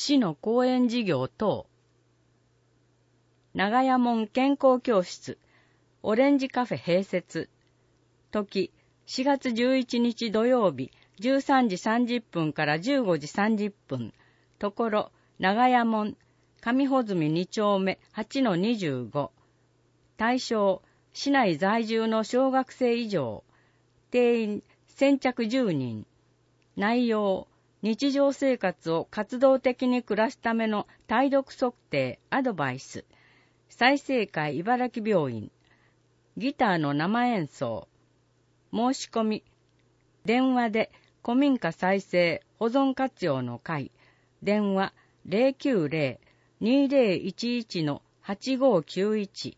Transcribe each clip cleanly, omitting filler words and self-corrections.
市の公園事業等。長屋門健康教室、オレンジカフェ併設。時、4月11日土曜日、13時30分から15時30分。ところ、長屋門、上穂積2丁目 8-25。対象、市内在住の小学生以上。定員、先着10人。内容、日常生活を活動的に暮らすための体力測定、アドバイス。済生会茨城病院。ギターの生演奏。申し込み。電話で古民家再生保存活用の会。電話 090-2011-8591。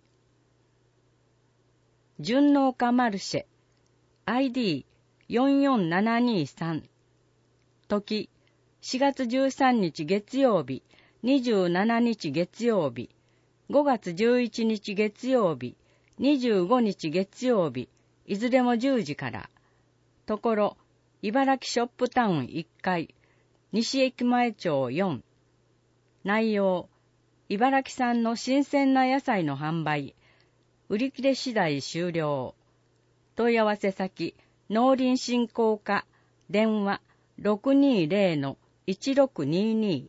純農家マルシェ。ID44723。時、4月13日月曜日、27日月曜日、5月11日月曜日、25日月曜日、いずれも10時から。ところ、茨城ショップタウン1階、西駅前町4。内容、茨城産の新鮮な野菜の販売。売り切れ次第終了。問い合わせ先、農林振興課、電話 620-1622。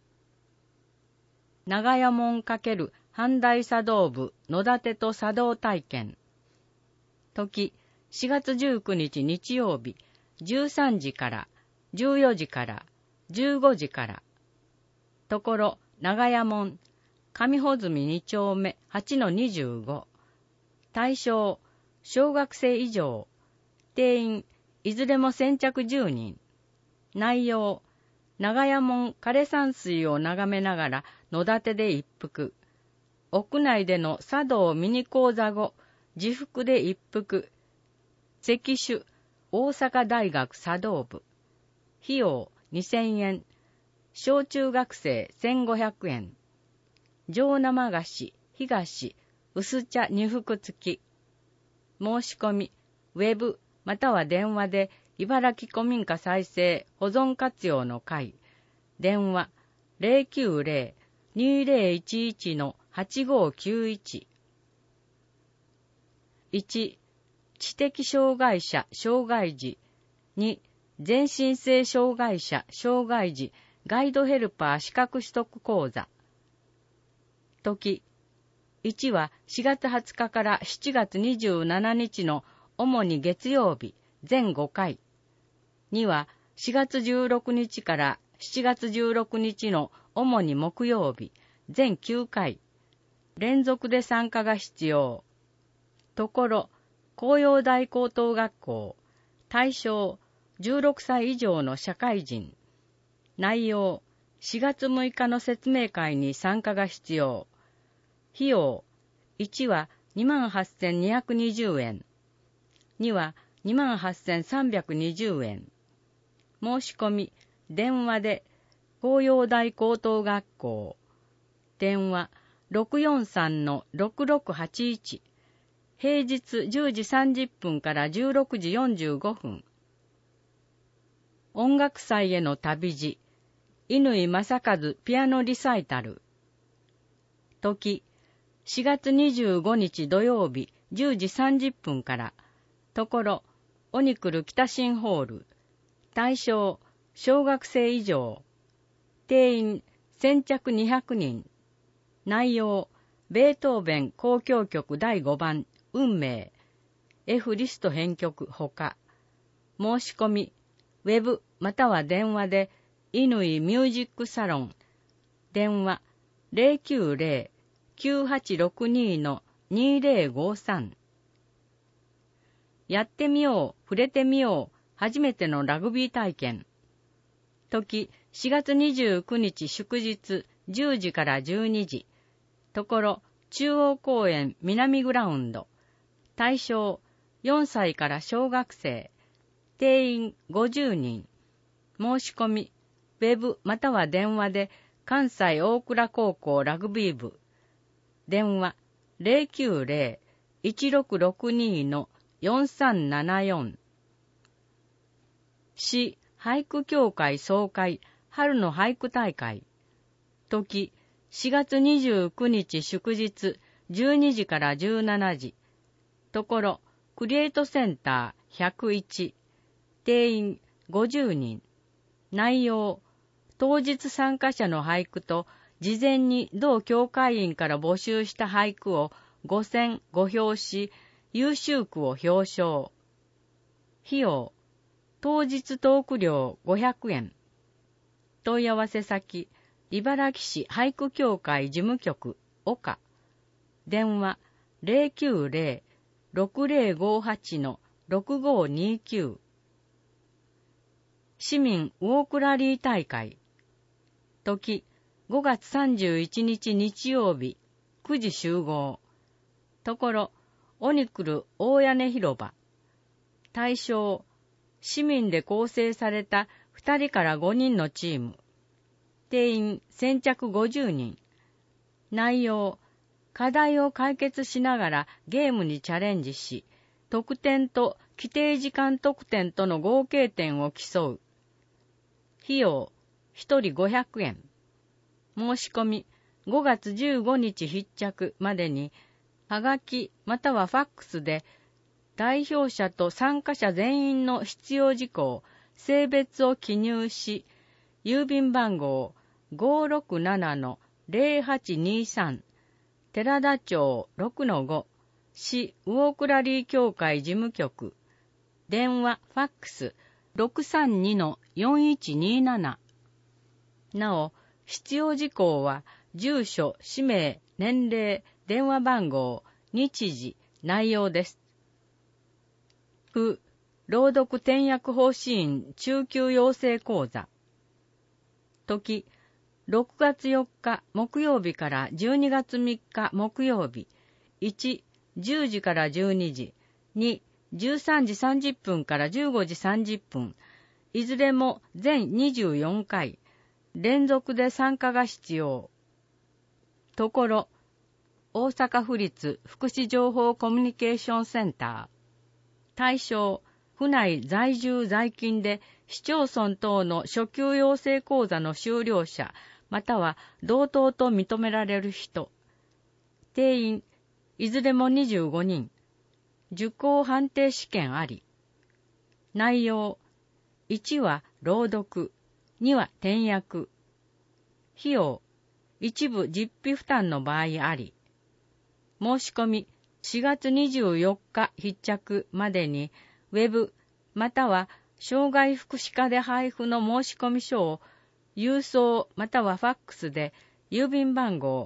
長屋門×阪大茶道部野立と茶道体験。時、4月19日日曜日、13時から、14時から、15時から。ところ、長屋門、上穂積2丁目 8-25。対象、小学生以上。定員、いずれも先着10人。内容、長屋門枯山水を眺めながら野立で一服。屋内での茶道ミニ講座後、自服で一服。石手、大阪大学茶道部。費用2000円。小中学生1500円。上生菓子、干菓子、薄茶2服付き。申し込み、ウェブまたは電話で茨城古民家再生保存活用の会。電話 090-2011-8591。1、知的障害者障害児。2、全身性障害者障害児ガイドヘルパー資格取得講座。時、1は4月20日から7月27日の主に月曜日、全5回。2は4月16日から7月16日の主に木曜日、全9回。連続で参加が必要。ところ、紅葉台高等学校。対象、16歳以上の社会人。内容、4月6日の説明会に参加が必要。費用、1は28,220円。2は28,320円。申し込み、電話で、紅葉台高等学校。電話、643-6681。平日10時30分から16時45分。音楽祭への旅路。乾正和ピアノリサイタル。時、4月25日土曜日10時30分から。ところ、オニクル北新ホール。対象、小学生以上。定員、先着200人。内容、ベートーベン交響曲第5番、運命。F リスト編曲ほか。申し込み、ウェブまたは電話で、乾ミュージックサロン。電話、090-9862-2053。やってみよう、触れてみよう、初めてのラグビー体験。時、4月29日祝日、10時から12時。ところ、中央公園南グラウンド。対象、4歳から小学生。定員50人。申し込み、ウェブまたは電話で、関西大倉高校ラグビー部。電話、090-1662-4374。市俳句協会総会春の俳句大会。 時、4月29日祝日、12時から17時。ところ、クリエイトセンター101。定員50人。内容、当日参加者の俳句と、事前に同教会員から募集した俳句を5選5評し、優秀句を表彰。費用、当日トーク料500円。問い合わせ先、茨城市俳句協会事務局、岡。電話、090-6058-6529。市民ウォークラリー大会。時、5月31日日曜日、9時集合。ところ、オニクル大屋根広場。対象、市民で構成された2人から5人のチーム。定員先着50人。内容、課題を解決しながらゲームにチャレンジし、得点と規定時間得点との合計点を競う。費用、1人500円。申し込み、5月15日必着までに、はがきまたはファックスで、代表者と参加者全員の必要事項、性別を記入し、郵便番号 567-0823、寺田町 6-5、市ウォークラリー協会事務局、電話、ファックス 632-4127。なお、必要事項は、住所、氏名、年齢、電話番号、日時、内容です。朗読点訳法師院中級養成講座。時、6月4日木曜日から12月3日木曜日。1、10時から12時。2、13時30分から15時30分。いずれも全24回。連続で参加が必要。ところ、大阪府立福祉情報コミュニケーションセンター。対象、府内在住在勤で市町村等の初級養成講座の修了者、または同等と認められる人。定員、いずれも25人。受講判定試験あり。内容、1は朗読、2は点訳。費用、一部実費負担の場合あり。申し込み、4月24日必着までに、ウェブ、または障害福祉課で配布の申し込み書を、郵送またはファックスで、郵便番号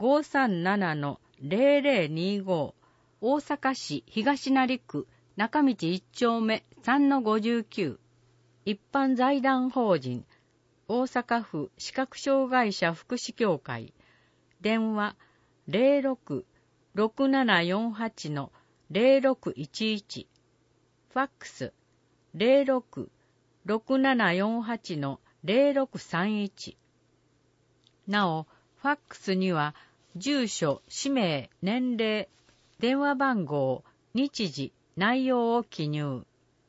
537-0025、大阪市東成区中道1丁目 3-59、一般財団法人、大阪府視覚障害者福祉協会、電話06-6748-0611、ファックス06-6748-0631。なお、ファックスには、住所、氏名、年齢、電話番号、日時、内容を記入。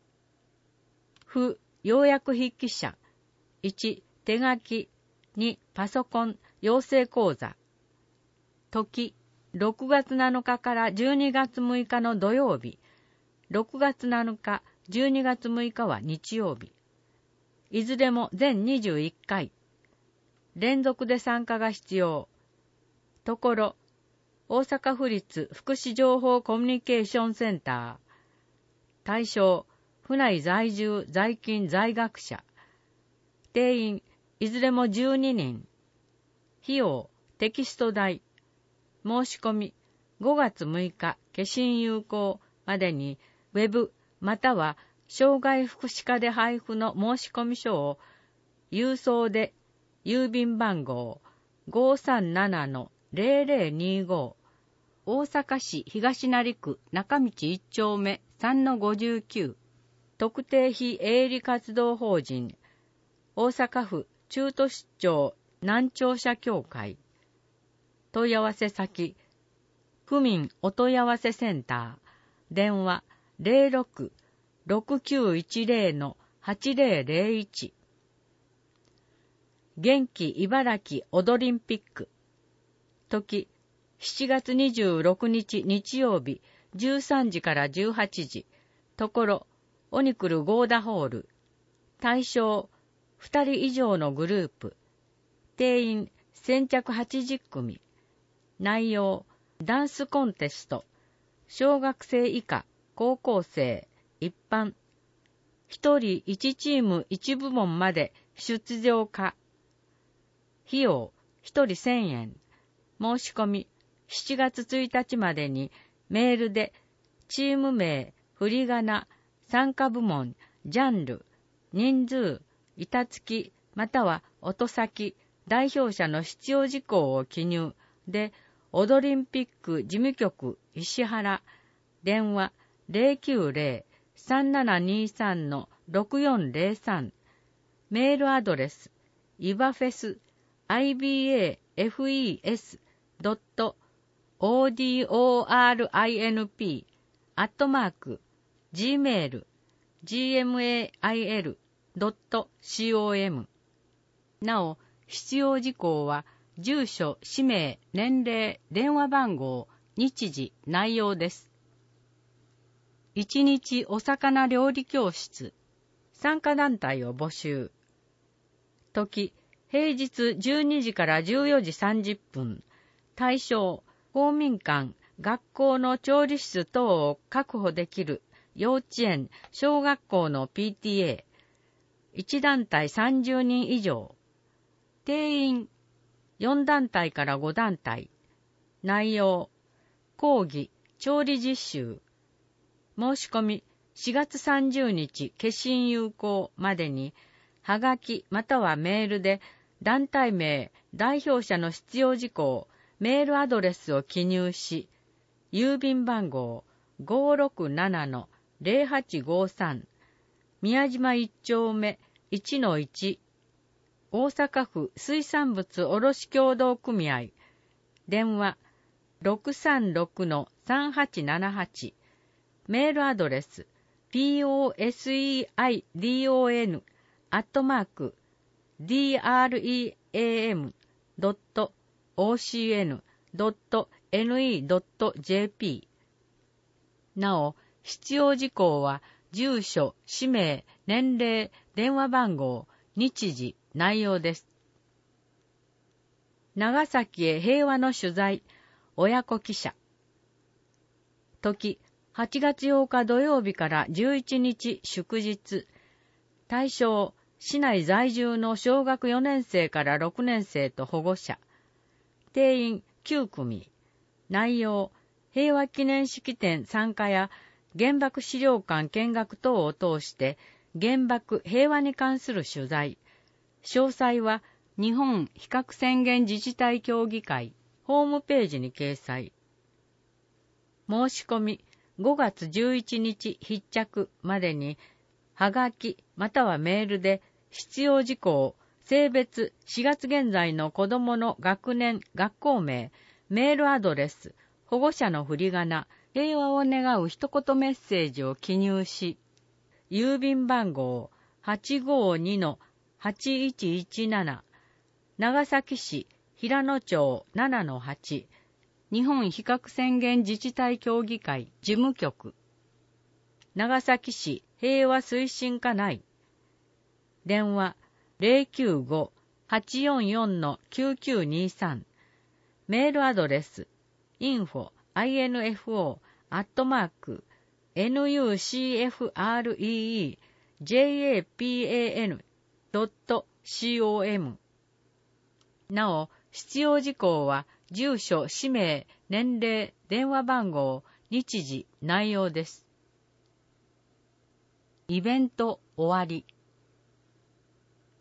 要約筆記者。1、手書き。2、パソコン、養成講座。時、6月7日から12月6日の土曜日。6月7日、12月6日は日曜日。いずれも全21回。連続で参加が必要。ところ、大阪府立福祉情報コミュニケーションセンター。対象、府内在住在勤在学者。定員、いずれも12人。費用、テキスト代。申し込み、5月6日消印有効までに、ウェブまたは障害福祉課で配布の申し込み書を、郵送で、郵便番号 537-0025、大阪市東成区中道1丁目 3-59、特定非営利活動法人、大阪府中途出張難聴者協会。問い合わせ先、府民お問い合わせセンター、電話06-6910-8001。 元気茨城オドリンピック。時、7月26日日曜日、13時から18時。ところ、オニクルゴーダホール。対象、2人以上のグループ。定員、先着80組。内容、ダンスコンテスト。小学生以下、高校生、一般。1人1チーム1部門まで出場可。費用、1人1000円。申し込み、7月1日までにメールで、チーム名、振り仮名、参加部門、ジャンル、人数、板付き、または音先、代表者の必要事項を記入で、オドリンピック事務局石原、電話 090-3723-6403、メールアドレス、ibaFES.ODORINP@gmail.com。なお、必要事項は、住所、氏名、年齢、電話番号、日時、内容です。1日お魚料理教室。参加団体を募集。時、平日12時から14時30分。対象、公民館、学校の調理室等を確保できる幼稚園、小学校の PTA。1団体30人以上。定員、4団体から5団体。内容、講義、調理実習。申し込み、4月30日決心有効までに、はがきまたはメールで、団体名、代表者の必要事項、メールアドレスを記入し、郵便番号 567-0853、宮島1丁目 1-1、大阪府水産物卸協同組合、電話 636-3878、メールアドレス poseidam@dram.ocn.ne.jp。 なお、必要事項は、住所、氏名、年齢、電話番号、日時、内容です。長崎へ平和の取材、親子記者。時、8月8日土曜日から11日祝日。対象、市内在住の小学4年生から6年生と保護者。定員9組。内容、平和記念式典参加や原爆資料館見学等を通して原爆平和に関する取材。詳細は日本非核宣言自治体協議会ホームページに掲載。申し込み5月11日必着までに、はがきまたはメールで必要事項、性別、4月現在の子どもの学年、学校名、メールアドレス、保護者の振り仮名、平和を願う一言メッセージを記入し、郵便番号 852-8117、長崎市平野町 7-8、日本非核宣言自治体協議会事務局、長崎市平和推進課内、電話 095-844-9923、メールアドレス info@nucfreejapan.com。 なお、必要事項は、住所、氏名、年齢、電話番号、日時、内容です。イベント終わり。